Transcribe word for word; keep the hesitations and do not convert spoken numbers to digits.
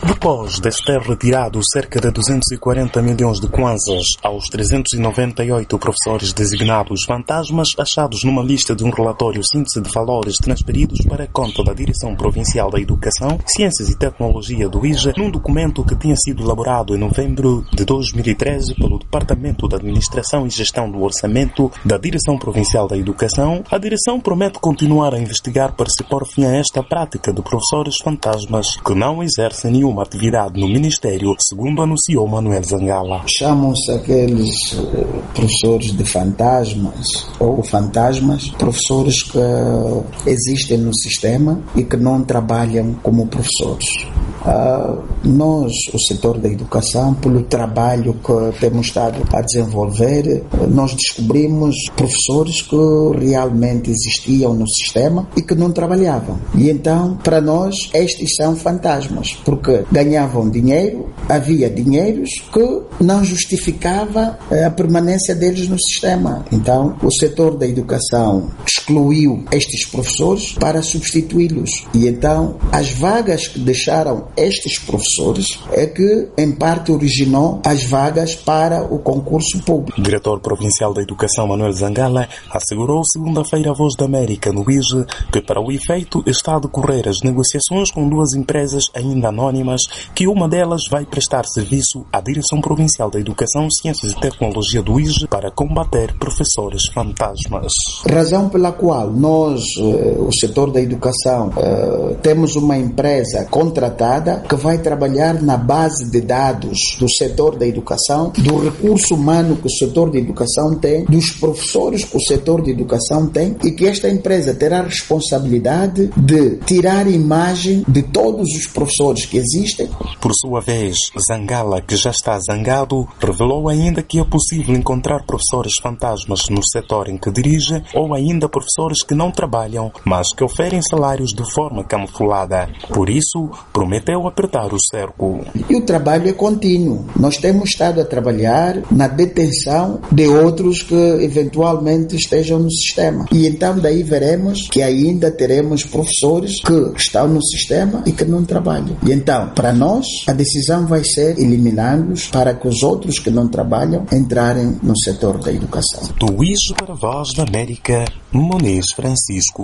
Depois de ter retirado cerca de duzentos e quarenta milhões de kwanzas aos trezentos e noventa e oito professores designados fantasmas achados numa lista de um relatório síntese de valores transferidos para a conta da Direção Provincial da Educação, Ciências e Tecnologia do I J E, num documento que tinha sido elaborado em novembro de dois mil e treze pelo Departamento de Administração e Gestão do Orçamento da Direção Provincial da Educação, a direção promete continuar a investigar para se pôr fim a esta prática de professores fantasmas que não exercem nenhuma atividade no Ministério, segundo anunciou Manuel Zangala. Chamam-se aqueles professores de fantasmas ou fantasmas, professores que existem no sistema e que não trabalham como professores. Uh, nós, o setor da educação, pelo trabalho que temos estado a desenvolver, nós descobrimos professores que realmente existiam no sistema e que não trabalhavam. E então, para nós, estes são fantasmas, porque ganhavam dinheiro, havia dinheiros que não justificava a permanência deles no sistema. Então, o setor da educação excluiu estes professores para substituí-los. E então, as vagas que deixaram estes professores é que, em parte, originou as vagas para o concurso público. O diretor provincial da Educação, Manuel Zangala, assegurou segunda-feira à Voz da América, no I J E, que para o efeito está a decorrer as negociações com duas empresas ainda anónimas, que uma delas vai prestar serviço à Direção Provincial da Educação, Ciências e Tecnologia do I J E para combater professores fantasmas. Razão pela qual nós, o setor da educação, temos uma empresa contratada que vai trabalhar na base de dados do setor da educação, do recurso humano que o setor de educação tem, dos professores que o setor de educação tem, e que esta empresa terá a responsabilidade de tirar imagem de todos os professores que existem. Por sua vez, Zangala, que já está zangado, revelou ainda que é possível encontrar professores fantasmas no setor em que dirige, ou ainda professores que não trabalham, mas que oferem salários de forma camuflada. Por isso, prometeu apertar o cerco. E o trabalho é contínuo. Nós temos estado a trabalhar na detenção de outros que eventualmente estejam no sistema. E então daí veremos que ainda teremos professores que estão no sistema e que não trabalham. E então, para nós, a decisão vai ser eliminá-los para que os outros que não trabalham entrarem no setor da educação. Do I J E para a Voz da América, Muniz Francisco.